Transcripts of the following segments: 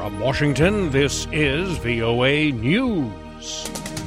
From Washington, this is VOA News.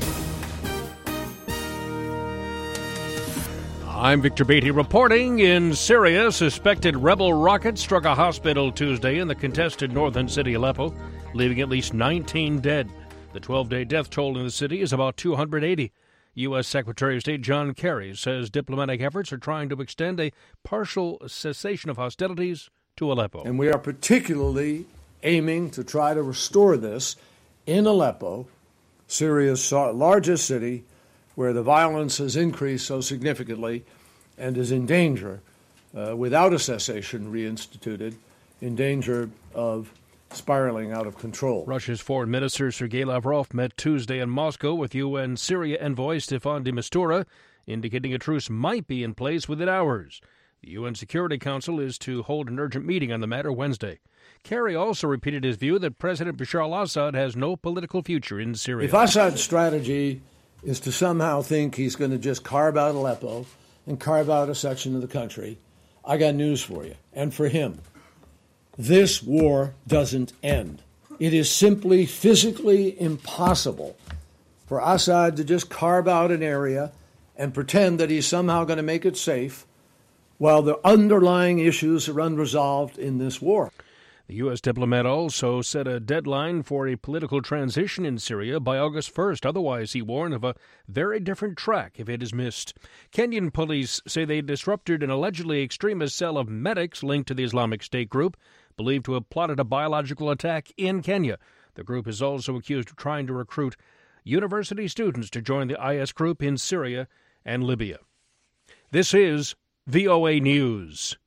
I'm Victor Beatty reporting. In Syria, suspected rebel rocket struck a hospital Tuesday in the contested northern city Aleppo, leaving at least 19 dead. The 12-day death toll in the city is about 280. U.S. Secretary of State John Kerry says diplomatic efforts are trying to extend a partial cessation of hostilities to Aleppo. And we are particularly aiming to try to restore this in Aleppo, Syria's largest city, where the violence has increased so significantly and is in danger, without a cessation reinstituted, in danger of spiraling out of control. Russia's Foreign Minister Sergei Lavrov met Tuesday in Moscow with UN Syria envoy Staffan de Mistura, indicating a truce might be in place within hours. The UN Security Council is to hold an urgent meeting on the matter Wednesday. Kerry also repeated his view that President Bashar al-Assad has no political future in Syria. If Assad's strategy is to somehow think he's going to just carve out Aleppo and carve out a section of the country, I got news for you, and for him. This war doesn't end. It is simply physically impossible for Assad to just carve out an area and pretend that he's somehow going to make it safe while the underlying issues are unresolved in this war. The U.S. diplomat also set a deadline for a political transition in Syria by August 1st. Otherwise, he warned of a very different track if it is missed. Kenyan police say they disrupted an allegedly extremist cell of medics linked to the Islamic State group, believed to have plotted a biological attack in Kenya. The group is also accused of trying to recruit university students to join the IS group in Syria and Libya. This is VOA News.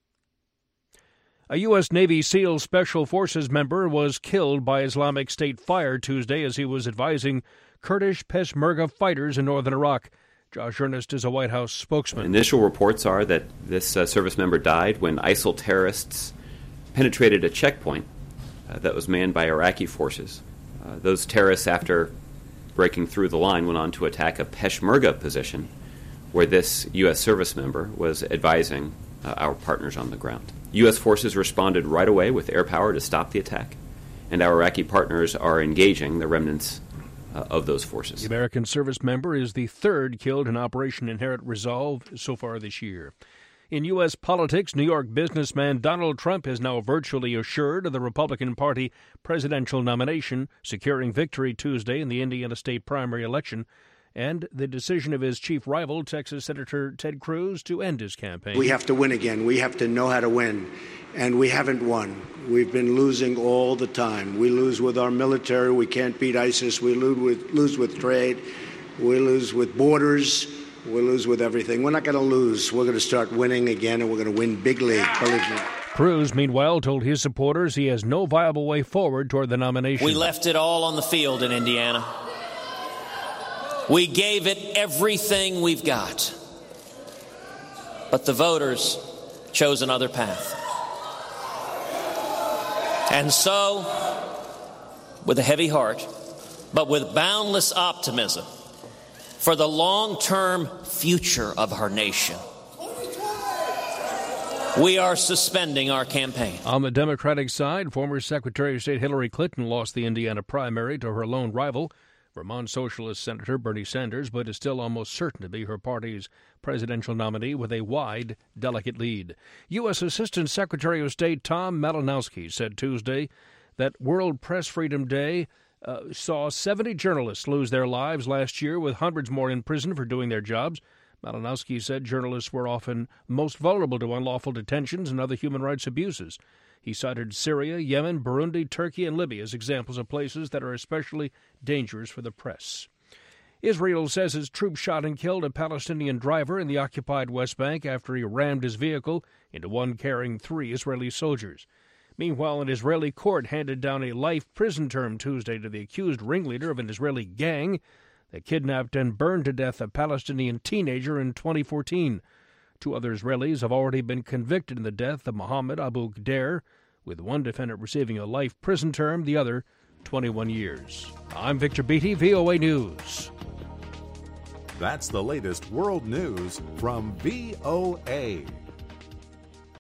A U.S. Navy SEAL Special Forces member was killed by Islamic State fire Tuesday as he was advising Kurdish Peshmerga fighters in northern Iraq. Josh Earnest is a White House spokesman. Initial reports are that this service member died when ISIL terrorists penetrated a checkpoint that was manned by Iraqi forces. Those terrorists, after breaking through the line, went on to attack a Peshmerga position where this U.S. service member was advising our partners on the ground. U.S. forces responded right away with air power to stop the attack, and our Iraqi partners are engaging the remnants of those forces. The American service member is the third killed in Operation Inherent Resolve so far this year. In U.S. politics, New York businessman Donald Trump is now virtually assured of the Republican Party presidential nomination, securing victory Tuesday in the Indiana state primary election, and the decision of his chief rival, Texas Senator Ted Cruz, to end his campaign. We have to win again. We have to know how to win. And we haven't won. We've been losing all the time. We lose with our military. We can't beat ISIS. We lose with trade. We lose with borders. We lose with everything. We're not going to lose. We're going to start winning again, and we're going to win big league. Cruz, meanwhile, told his supporters he has no viable way forward toward the nomination. We left it all on the field in Indiana. We gave it everything we've got. But the voters chose another path. And so, with a heavy heart, but with boundless optimism for the long-term future of our nation, we are suspending our campaign. On the Democratic side, former Secretary of State Hillary Clinton lost the Indiana primary to her lone rival, Vermont Socialist Senator Bernie Sanders, but is still almost certain to be her party's presidential nominee with a wide delegate lead. U.S. Assistant Secretary of State Tom Malinowski said Tuesday that World Press Freedom Day saw 70 journalists lose their lives last year, with hundreds more in prison for doing their jobs. Malinowski said journalists were often most vulnerable to unlawful detentions and other human rights abuses. He cited Syria, Yemen, Burundi, Turkey, and Libya as examples of places that are especially dangerous for the press. Israel says its troops shot and killed a Palestinian driver in the occupied West Bank after he rammed his vehicle into one carrying 3 Israeli soldiers. Meanwhile, an Israeli court handed down a life prison term Tuesday to the accused ringleader of an Israeli gang that kidnapped and burned to death a Palestinian teenager in 2014. 2 other Israelis have already been convicted in the death of Mohammed Abu Ghadir, with one defendant receiving a life prison term, the other 21 years. I'm Victor Beatty, VOA News. That's the latest world news from VOA.